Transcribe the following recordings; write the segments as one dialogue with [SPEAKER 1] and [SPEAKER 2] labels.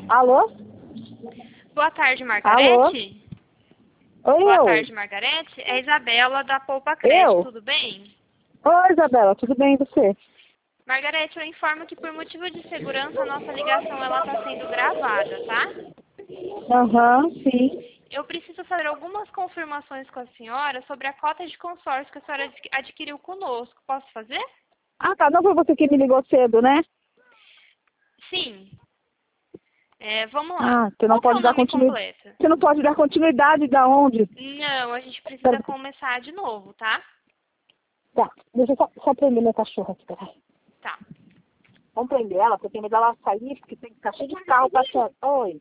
[SPEAKER 1] Alô?
[SPEAKER 2] Boa tarde,
[SPEAKER 1] Alô?
[SPEAKER 2] Margarete.
[SPEAKER 1] Oi,
[SPEAKER 2] Boa
[SPEAKER 1] eu.
[SPEAKER 2] tarde, Margarete. É a Isabela da Poupa Crédito,
[SPEAKER 1] Eu?
[SPEAKER 2] tudo bem?
[SPEAKER 1] Oi, Isabela, tudo bem e você?
[SPEAKER 2] Margarete, eu informo que por motivo de segurança a nossa ligação ela está sendo gravada, tá?
[SPEAKER 1] Aham, sim.
[SPEAKER 2] Eu preciso fazer algumas confirmações com a senhora sobre a cota de consórcio que a senhora adquiriu conosco. Posso fazer?
[SPEAKER 1] Ah, tá, não foi você que me ligou cedo, né?
[SPEAKER 2] Sim. Vamos lá.
[SPEAKER 1] Ah, você não
[SPEAKER 2] Qual que é
[SPEAKER 1] pode
[SPEAKER 2] o
[SPEAKER 1] dar
[SPEAKER 2] nome
[SPEAKER 1] continuidade.
[SPEAKER 2] completo?
[SPEAKER 1] Você não pode dar continuidade da onde?
[SPEAKER 2] Não, a gente precisa
[SPEAKER 1] Pera-
[SPEAKER 2] começar de novo, tá?
[SPEAKER 1] Tá, deixa eu só prender minha cachorra aqui, peraí.
[SPEAKER 2] Tá.
[SPEAKER 1] Vamos prender ela, porque tem medo dela sair, porque tem que ficar cheio de carro passando. Oi.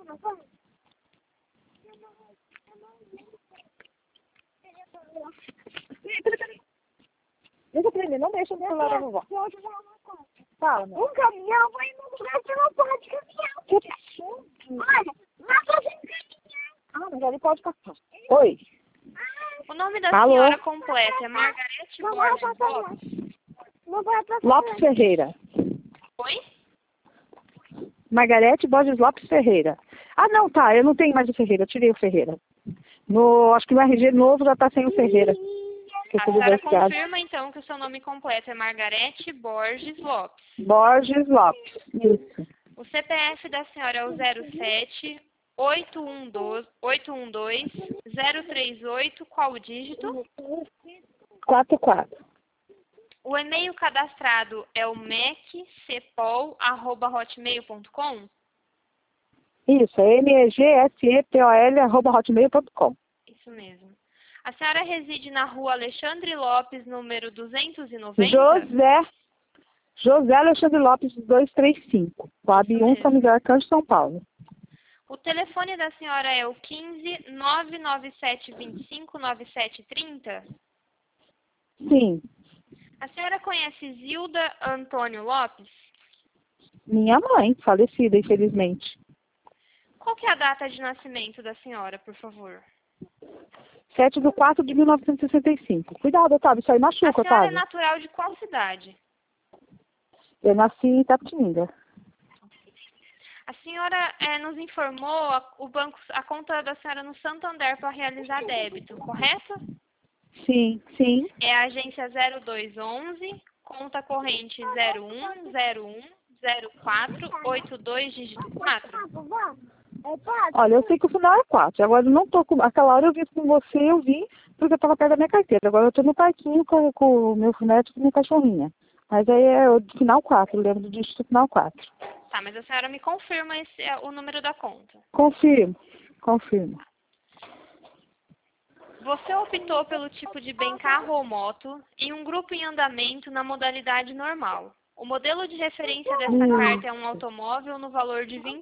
[SPEAKER 1] Peraí. Deixa eu prender, não deixa eu celular da vovó. Fala, meu.
[SPEAKER 3] Um caminhão vai no lugar que não pode caminhão.
[SPEAKER 1] Que cachorro?
[SPEAKER 3] Olha, lá fazendo caminhão.
[SPEAKER 1] Ah, mas ali pode passar. Oi.
[SPEAKER 2] O nome da
[SPEAKER 1] Alô?
[SPEAKER 2] senhora completa é Margarete
[SPEAKER 3] Não vai
[SPEAKER 2] Borges
[SPEAKER 3] passar
[SPEAKER 2] Lopes?
[SPEAKER 3] Não vai passar
[SPEAKER 1] Lopes Ferreira.
[SPEAKER 2] Oi?
[SPEAKER 1] Margarete Borges Lopes Ferreira. Ah, não, tá. Eu não tenho mais o Ferreira. Eu tirei o Ferreira. Acho que no RG novo já tá sem o Ferreira. Que
[SPEAKER 2] A
[SPEAKER 1] foi
[SPEAKER 2] senhora
[SPEAKER 1] divorciado.
[SPEAKER 2] confirma, então, que o seu nome completo é Margarete Borges Lopes.
[SPEAKER 1] Borges Lopes. Isso.
[SPEAKER 2] O CPF da senhora é o 07 812 038, qual o dígito?
[SPEAKER 1] 44.
[SPEAKER 2] O e-mail cadastrado é o meccepol@hotmail.com?
[SPEAKER 1] Isso, é megsepol@hotmail.com.
[SPEAKER 2] Isso mesmo. A senhora reside na rua Alexandre Lopes, número 290?
[SPEAKER 1] José Alexandre Lopes 235. Coab
[SPEAKER 2] Isso
[SPEAKER 1] 1, São
[SPEAKER 2] mesmo.
[SPEAKER 1] Miguel Arcanjo, São Paulo.
[SPEAKER 2] O telefone da senhora é o 15 997 25 9730?
[SPEAKER 1] Sim.
[SPEAKER 2] A senhora conhece Zilda Antônio Lopes?
[SPEAKER 1] Minha mãe, falecida, infelizmente.
[SPEAKER 2] Qual que é a data de nascimento da senhora, por favor?
[SPEAKER 1] 7/4/1965. Cuidado, Otávio, isso aí
[SPEAKER 2] A
[SPEAKER 1] machuca,
[SPEAKER 2] senhora é
[SPEAKER 1] Otávio.
[SPEAKER 2] natural de qual cidade?
[SPEAKER 1] Eu nasci em Itapetininga.
[SPEAKER 2] A senhora nos informou a conta da senhora no Santander para realizar débito, correto?
[SPEAKER 1] Sim, sim.
[SPEAKER 2] É a agência 0211, conta corrente 01010482, dígito 4.
[SPEAKER 1] Olha, eu sei que o final é 4. Agora eu não tô com. Aquela hora eu vim com você, eu vim porque eu tava perto da minha carteira. Agora eu tô no parquinho com o meu neto e com a minha cachorrinha. Mas aí é o final 4, eu lembro do dígito final 4.
[SPEAKER 2] Tá, mas a senhora me confirma o número da conta.
[SPEAKER 1] Confirmo, confirmo.
[SPEAKER 2] Você optou pelo tipo de bem carro ou moto em um grupo em andamento na modalidade normal. O modelo de referência dessa carta é um automóvel no valor de R$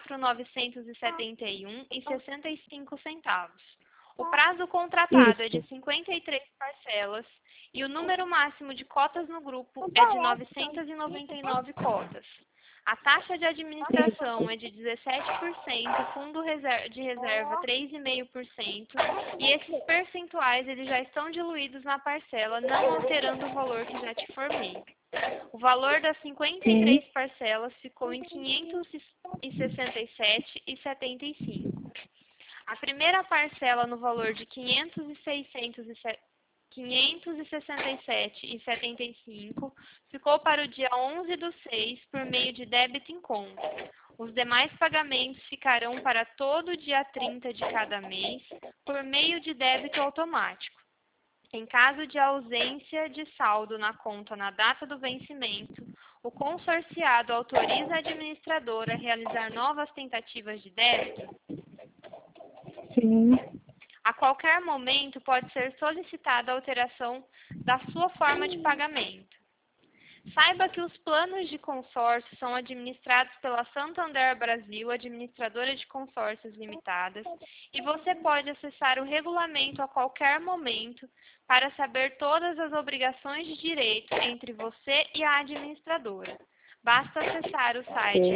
[SPEAKER 2] 24.971,65. O prazo contratado é de
[SPEAKER 1] Isso.
[SPEAKER 2] 53 parcelas e o número máximo de cotas no grupo é de 999 cotas. A taxa de administração é de 17%, fundo de reserva 3,5% e esses percentuais eles já estão diluídos na parcela, não alterando o valor que já te informei. O valor das 53 parcelas ficou em R$ 567,75. A primeira parcela no valor de R$ 567,75 ficou para o dia 11/6 por meio de débito em conta. Os demais pagamentos ficarão para todo o dia 30 de cada mês por meio de débito automático. Em caso de ausência de saldo na conta na data do vencimento, o consorciado autoriza a administradora a realizar novas tentativas de débito.
[SPEAKER 1] Sim.
[SPEAKER 2] A qualquer momento pode ser solicitada a alteração da sua forma de pagamento. Saiba que os planos de consórcio são administrados pela Santander Brasil, administradora de consórcios limitadas, e você pode acessar o regulamento a qualquer momento para saber todas as obrigações de direito entre você e a administradora. Basta acessar o site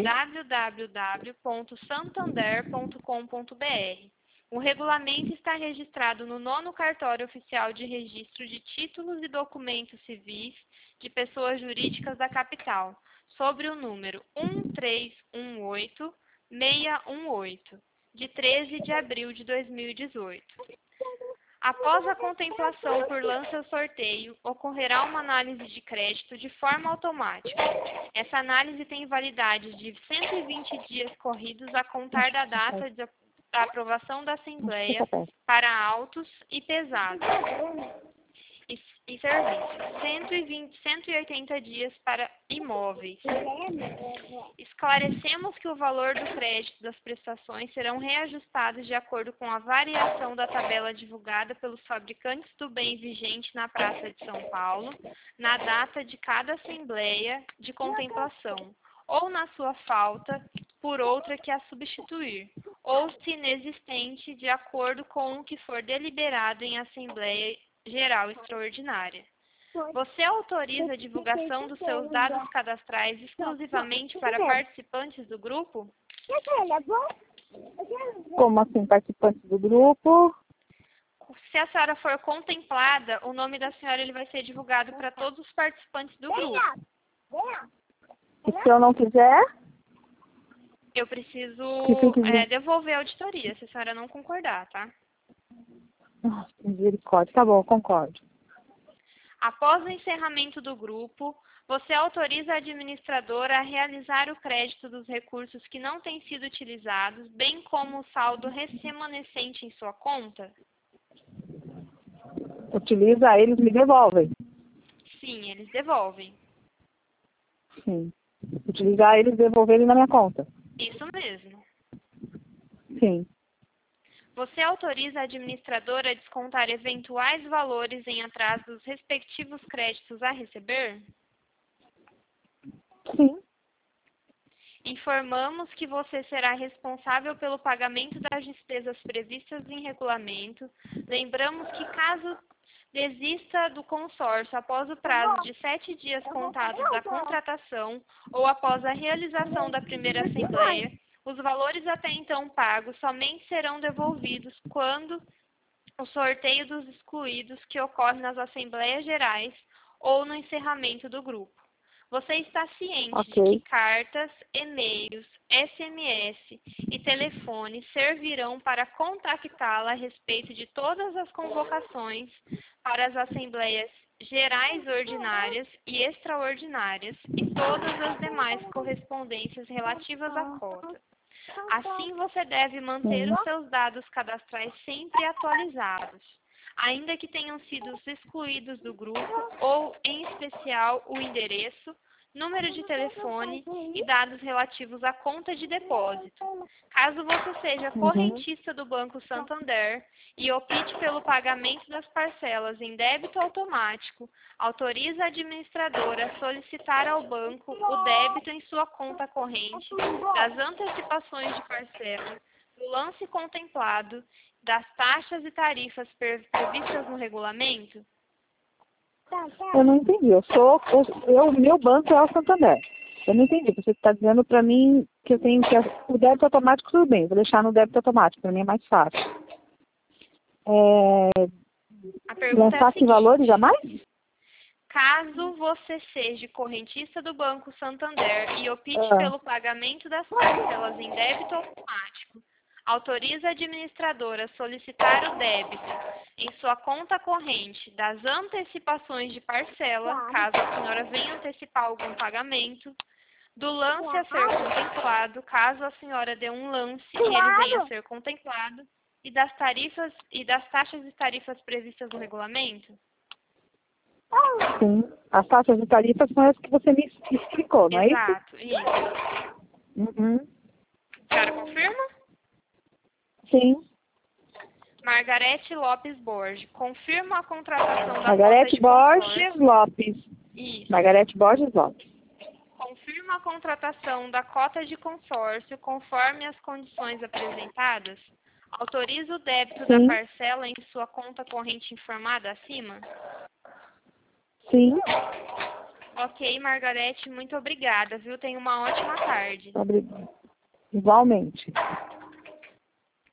[SPEAKER 2] www.santander.com.br. O regulamento está registrado no 9º Cartório Oficial de Registro de Títulos e Documentos Civis de Pessoas Jurídicas da Capital, sobre o número 1318 618, de 13 de abril de 2018. Após a contemplação por lança-sorteio, ocorrerá uma análise de crédito de forma automática. Essa análise tem validade de 120 dias corridos a contar da data da aprovação da Assembleia para autos e pesados e serviços, 180 dias para imóveis. Esclarecemos que o valor do crédito das prestações serão reajustados de acordo com a variação da tabela divulgada pelos fabricantes do bem vigente na Praça de São Paulo, na data de cada Assembleia de contemplação, ou na sua falta, por outra que a substituir, ou se inexistente, de acordo com o que for deliberado em Assembleia Geral Extraordinária. Você autoriza a divulgação dos seus dados cadastrais exclusivamente para participantes do grupo?
[SPEAKER 1] Como assim, participantes do grupo?
[SPEAKER 2] Se a senhora for contemplada, o nome da senhora ele vai ser divulgado para todos os participantes do grupo.
[SPEAKER 1] E se eu não quiser?
[SPEAKER 2] Eu preciso devolver a auditoria, se a senhora não concordar, tá?
[SPEAKER 1] Nossa, misericórdia. Tá bom, concordo.
[SPEAKER 2] Após o encerramento do grupo, você autoriza a administradora a realizar o crédito dos recursos que não têm sido utilizados, bem como o saldo remanescente em sua conta?
[SPEAKER 1] Utiliza, eles me devolvem.
[SPEAKER 2] Sim, eles devolvem.
[SPEAKER 1] Sim. Utilizar eles devolverem na minha conta.
[SPEAKER 2] Isso mesmo.
[SPEAKER 1] Sim.
[SPEAKER 2] Você autoriza a administradora a descontar eventuais valores em atraso dos respectivos créditos a receber?
[SPEAKER 1] Sim.
[SPEAKER 2] Informamos que você será responsável pelo pagamento das despesas previstas em regulamento. Lembramos que caso desista do consórcio após o prazo de 7 dias contados da contratação ou após a realização da primeira assembleia, os valores até então pagos somente serão devolvidos quando o sorteio dos excluídos que ocorre nas Assembleias Gerais ou no encerramento do grupo. Você está ciente de que cartas, e-mails, SMS e telefone servirão para contactá-la a respeito de todas as convocações para as Assembleias Gerais Ordinárias e Extraordinárias e todas as demais correspondências relativas à cota. Assim, você deve manter os seus dados cadastrais sempre atualizados, ainda que tenham sido excluídos do grupo ou, em especial, o endereço, número de telefone e dados relativos à conta de depósito. Caso você seja correntista do Banco Santander e opte pelo pagamento das parcelas em débito automático, autoriza a administradora a solicitar ao banco o débito em sua conta corrente das antecipações de parcela, do lance contemplado, das taxas e tarifas previstas no regulamento?
[SPEAKER 1] Eu não entendi. Meu banco é o Santander. Eu não entendi. Você está dizendo para mim que eu tenho que... O débito automático, tudo bem. Vou deixar no débito automático. Para mim é mais fácil.
[SPEAKER 2] A pergunta
[SPEAKER 1] lançar
[SPEAKER 2] é a
[SPEAKER 1] que valores a mais?
[SPEAKER 2] Caso você seja correntista do Banco Santander e opte pelo pagamento das parcelas em débito automático, autoriza a administradora a solicitar o débito em sua conta corrente das antecipações de parcela, caso a senhora venha antecipar algum pagamento, do lance a ser contemplado, caso a senhora dê um lance e ele venha a ser contemplado, e das tarifas e das taxas e tarifas previstas no regulamento?
[SPEAKER 1] Sim. As taxas e tarifas são as que você me explicou, não é isso?
[SPEAKER 2] Exato, isso. A senhora confirma?
[SPEAKER 1] Sim.
[SPEAKER 2] Margarete Lopes Borges. Confirma a contratação da
[SPEAKER 1] Margarete Borges Lopes.
[SPEAKER 2] Isso.
[SPEAKER 1] Margarete Borges Lopes.
[SPEAKER 2] Confirma a contratação da cota de consórcio conforme as condições apresentadas? Autoriza o débito da parcela em sua conta corrente informada acima?
[SPEAKER 1] Sim.
[SPEAKER 2] Ok, Margarete, muito obrigada, viu? Tenha uma ótima tarde.
[SPEAKER 1] Obrigada. Igualmente.